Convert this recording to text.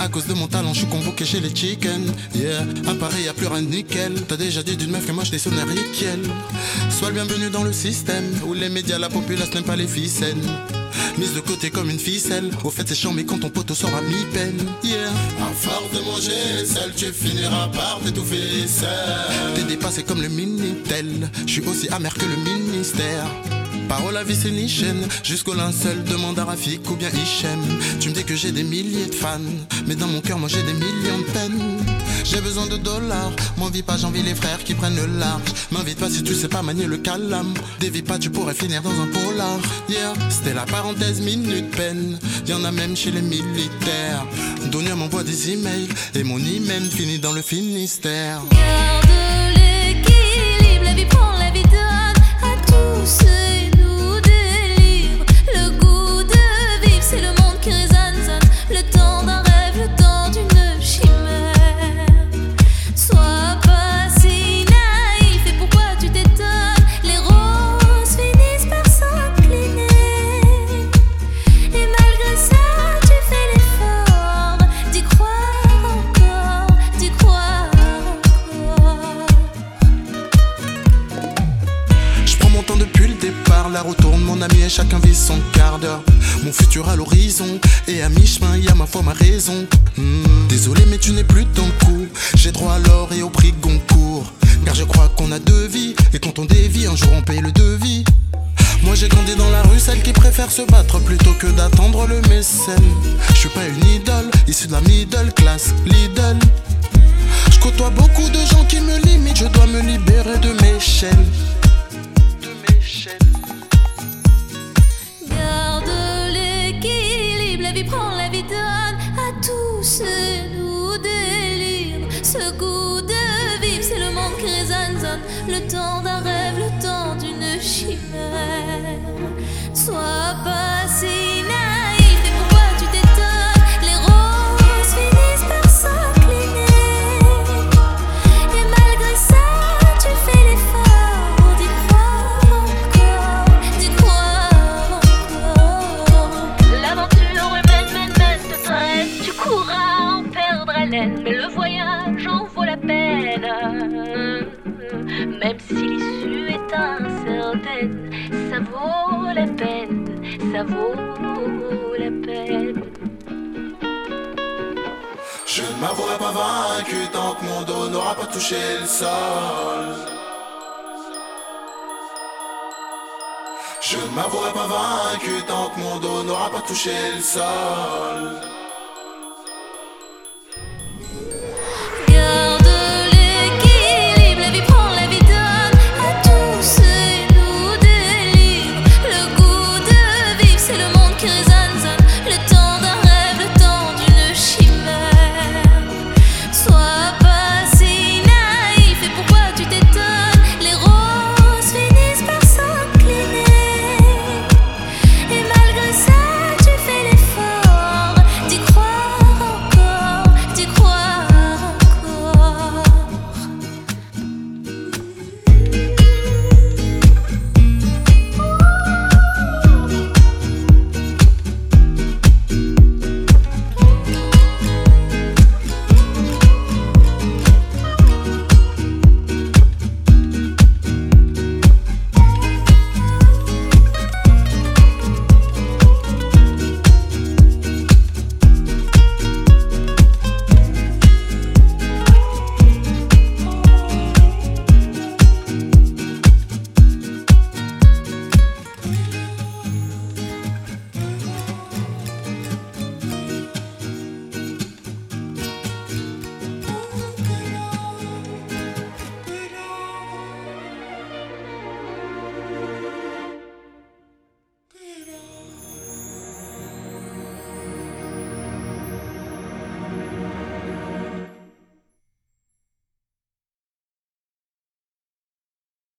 À cause de mon talent, je suis convoqué chez les chicken. Yeah, à Paris y'a plus rien de nickel. T'as déjà dit d'une meuf que moi j'étais sonné Riquiel. Sois le bienvenu dans le système où les médias, la populace n'aime pas les ficelles. Mise de côté comme une ficelle. Au fait c'est chiant mais quand ton poteau sort à mi-peine. Yeah. À force de manger seul, tu finiras par t'étouffer seul. T'es dépassé comme le Minitel. Je suis aussi amer que le ministère. Parole à vie c'est ni chaîne. Jusqu'au linceul, demande à Rafik ou bien Hichem. Tu me dis que j'ai des milliers de fans, mais dans mon cœur moi j'ai des millions de peines. J'ai besoin de dollars, m'envie pas, j'envie les frères qui prennent le large. M'invite pas si tu sais pas manier le calame. Dévie pas, tu pourrais finir dans un polar. Yeah, c'était la parenthèse minute peine. Y'en a même chez les militaires. Donia m'envoie des emails et mon email finit dans le Finistère. Garde l'équilibre, la vie prend, la vie donne à tous et nous délivre. Le goût de vivre, c'est le monde qui résonne, sonne. Le temps d'un rêve, le temps d'une chimère. Sois pas si naïf et pourquoi tu t'étonnes? Les roses finissent par s'incliner. Et malgré ça, tu fais l'effort d'y croire encore, d'y croire encore. Je prends mon temps depuis le départ, la route tourne, mon ami et chacun vit son quart d'heure. Mon futur à l'horizon, et à mi-chemin, y a ma foi, ma raison. Désolé mais tu n'es plus dans le coup. J'ai droit à l'or et au prix Goncourt. Car je crois qu'on a deux vies, et quand on dévie, un jour on paye le devis. Moi j'ai grandi dans la rue, celle qui préfère se battre plutôt que d'attendre le mécène. Je suis pas une idole, issue de la middle class, Lidl. Je côtoie beaucoup de gens qui me limitent, je dois me libérer de mes chaînes. Garde l'équilibre, la vie prend, la vie donne à tous et nous délivre. Ce goût de vivre, c'est le monde qui résonne, sonne. Le temps d'un rêve, le temps d'une chimère. Sois pas si naïf et pourquoi tu t'étonnes? Les roses finissent par s'incliner. Et malgré ça, tu fais l'effort d'y croire encore, d'y croire encore. L'aventure humaine te stresse, tu courras en perdre haleine. Mais le voyage en vaut la peine. Même si l'issue est incertaine, ça vaut la peine, ça vaut la peine. Je ne m'avouerai pas vaincu tant que mon dos n'aura pas touché le sol. Je ne m'avouerai pas vaincu tant que mon dos n'aura pas touché le sol.